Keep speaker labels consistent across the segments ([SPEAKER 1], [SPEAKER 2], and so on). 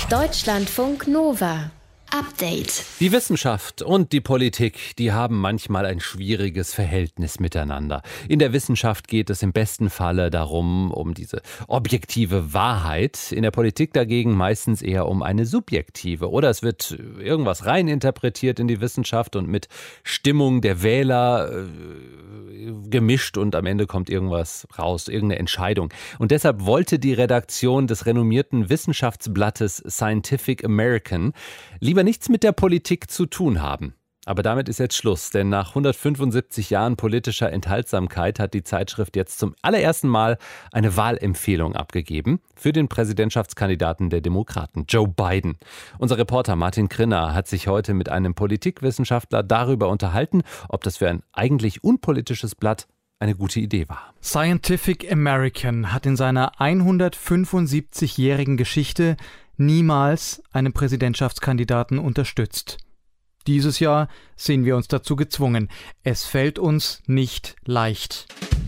[SPEAKER 1] Deutschlandfunk Nova. Update.
[SPEAKER 2] Die Wissenschaft und die Politik, die haben manchmal ein schwieriges Verhältnis miteinander. In der Wissenschaft geht es im besten Falle darum, um diese objektive Wahrheit. In der Politik dagegen meistens eher um eine subjektive. Oder es wird irgendwas reininterpretiert in die Wissenschaft und mit Stimmung der Wähler gemischt und am Ende kommt irgendwas raus, irgendeine Entscheidung. Und deshalb wollte die Redaktion des renommierten Wissenschaftsblattes Scientific American lieber nichts mit der Politik zu tun haben. Aber damit ist jetzt Schluss, denn nach 175 Jahren politischer Enthaltsamkeit hat die Zeitschrift jetzt zum allerersten Mal eine Wahlempfehlung abgegeben für den Präsidentschaftskandidaten der Demokraten, Joe Biden. Unser Reporter Martin Krinner hat sich heute mit einem Politikwissenschaftler darüber unterhalten, ob das für ein eigentlich unpolitisches Blatt eine gute Idee war.
[SPEAKER 3] Scientific American hat in seiner 175-jährigen Geschichte niemals einen Präsidentschaftskandidaten unterstützt. Dieses Jahr sehen wir uns dazu gezwungen. Es fällt uns nicht leicht.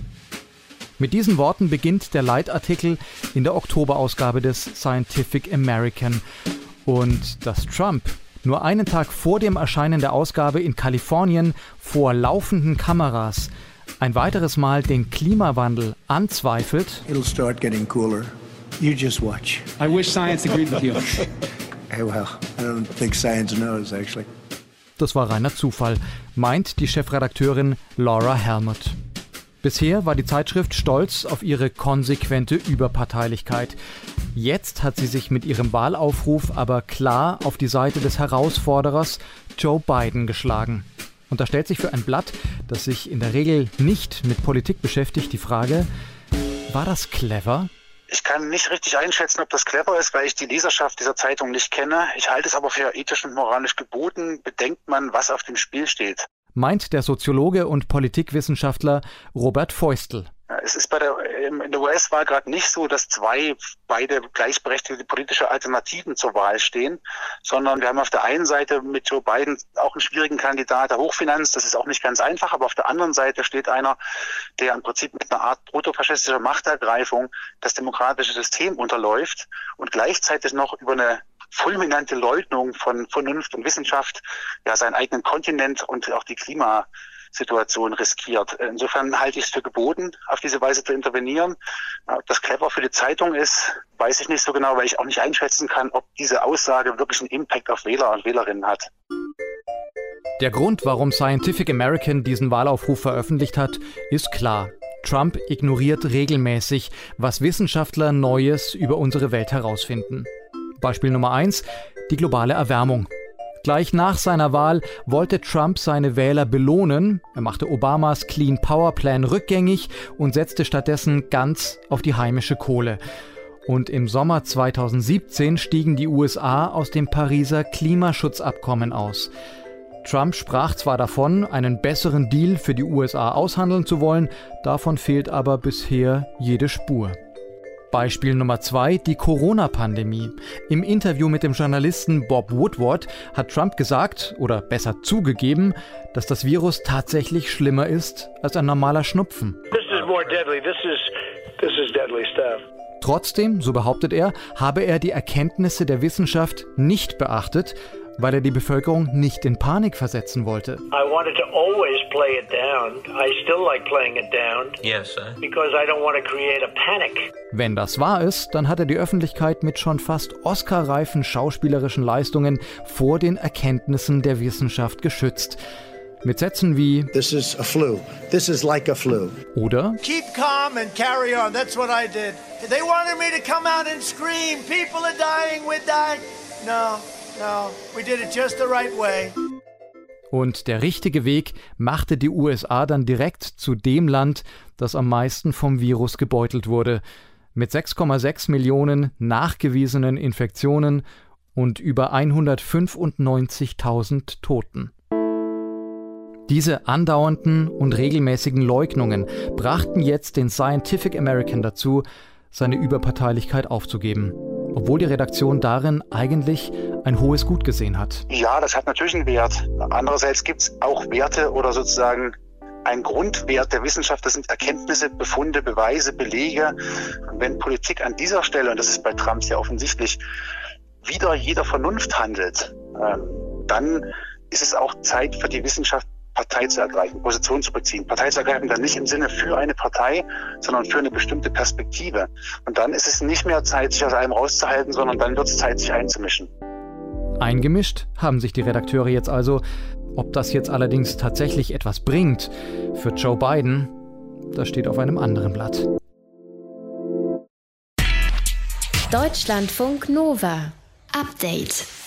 [SPEAKER 3] Mit diesen Worten beginnt der Leitartikel in der Oktoberausgabe des Scientific American. Und dass Trump nur einen Tag vor dem Erscheinen der Ausgabe in Kalifornien vor laufenden Kameras ein weiteres Mal den Klimawandel anzweifelt.
[SPEAKER 4] It'll start getting cooler. You just watch.
[SPEAKER 5] I wish science agreed with you.
[SPEAKER 4] Hey, well, I don't think science knows, actually.
[SPEAKER 3] Das war reiner Zufall, meint die Chefredakteurin Laura Helmut. Bisher war die Zeitschrift stolz auf ihre konsequente Überparteilichkeit. Jetzt hat sie sich mit ihrem Wahlaufruf aber klar auf die Seite des Herausforderers Joe Biden geschlagen. Und da stellt sich für ein Blatt, das sich in der Regel nicht mit Politik beschäftigt, die Frage, war das clever?
[SPEAKER 6] Ich kann nicht richtig einschätzen, ob das clever ist, weil ich die Leserschaft dieser Zeitung nicht kenne. Ich halte es aber für ethisch und moralisch geboten. Bedenkt man, was auf dem Spiel steht.
[SPEAKER 3] Meint der Soziologe und Politikwissenschaftler Robert Feustel.
[SPEAKER 6] Es ist in der US-Wahl gerade nicht so, dass beide gleichberechtigte politische Alternativen zur Wahl stehen, sondern wir haben auf der einen Seite mit Joe Biden auch einen schwierigen Kandidat, der Hochfinanz, das ist auch nicht ganz einfach, aber auf der anderen Seite steht einer, der im Prinzip mit einer Art protofaschistischer Machtergreifung das demokratische System unterläuft und gleichzeitig noch über eine fulminante Leugnung von Vernunft und Wissenschaft seinen eigenen Kontinent und auch die Klimasituation riskiert. Insofern halte ich es für geboten, auf diese Weise zu intervenieren. Ob das clever für die Zeitung ist, weiß ich nicht so genau, weil ich auch nicht einschätzen kann, ob diese Aussage wirklich einen Impact auf Wähler und Wählerinnen hat.
[SPEAKER 3] Der Grund, warum Scientific American diesen Wahlaufruf veröffentlicht hat, ist klar. Trump ignoriert regelmäßig, was Wissenschaftler Neues über unsere Welt herausfinden. Beispiel Nummer 1, die globale Erwärmung. Gleich nach seiner Wahl wollte Trump seine Wähler belohnen. Er machte Obamas Clean Power Plan rückgängig und setzte stattdessen ganz auf die heimische Kohle. Und im Sommer 2017 stiegen die USA aus dem Pariser Klimaschutzabkommen aus. Trump sprach zwar davon, einen besseren Deal für die USA aushandeln zu wollen, davon fehlt aber bisher jede Spur. Beispiel Nummer 2, die Corona-Pandemie. Im Interview mit dem Journalisten Bob Woodward hat Trump gesagt, oder besser zugegeben, dass das Virus tatsächlich schlimmer ist als ein normaler Schnupfen.
[SPEAKER 7] This is more deadly. This is deadly stuff.
[SPEAKER 3] Trotzdem, so behauptet er, habe er die Erkenntnisse der Wissenschaft nicht beachtet, weil er die Bevölkerung nicht in Panik versetzen wollte.
[SPEAKER 7] I wanted to always play it down. I still like playing it down.
[SPEAKER 8] Yes, sir.
[SPEAKER 7] Because I don't want to create a panic.
[SPEAKER 3] Wenn das wahr ist, dann hat er die Öffentlichkeit mit schon fast Oscar-reifen schauspielerischen Leistungen vor den Erkenntnissen der Wissenschaft geschützt. Mit Sätzen wie
[SPEAKER 4] This is a flu. This is like a flu.
[SPEAKER 3] Oder
[SPEAKER 9] Keep calm and carry on. That's what I did. They wanted me to come out and scream. People are dying. We're dying. No, we did it just the right way.
[SPEAKER 3] Und der richtige Weg machte die USA dann direkt zu dem Land, das am meisten vom Virus gebeutelt wurde. Mit 6,6 Millionen nachgewiesenen Infektionen und über 195.000 Toten. Diese andauernden und regelmäßigen Leugnungen brachten jetzt den Scientific American dazu, seine Überparteilichkeit aufzugeben, obwohl die Redaktion darin eigentlich ein hohes Gut gesehen hat.
[SPEAKER 6] Ja, das hat natürlich einen Wert. Andererseits gibt es auch Werte oder sozusagen ein Grundwert der Wissenschaft, das sind Erkenntnisse, Befunde, Beweise, Belege. Und wenn Politik an dieser Stelle, und das ist bei Trump sehr offensichtlich, wider jeder Vernunft handelt, dann ist es auch Zeit für die Wissenschaft, Partei zu ergreifen, Position zu beziehen. Partei zu ergreifen dann nicht im Sinne für eine Partei, sondern für eine bestimmte Perspektive. Und dann ist es nicht mehr Zeit, sich aus allem rauszuhalten, sondern dann wird es Zeit, sich einzumischen.
[SPEAKER 3] Eingemischt haben sich die Redakteure jetzt also. Ob das jetzt allerdings tatsächlich etwas bringt für Joe Biden, das steht auf einem anderen Blatt.
[SPEAKER 1] Deutschlandfunk Nova. Update.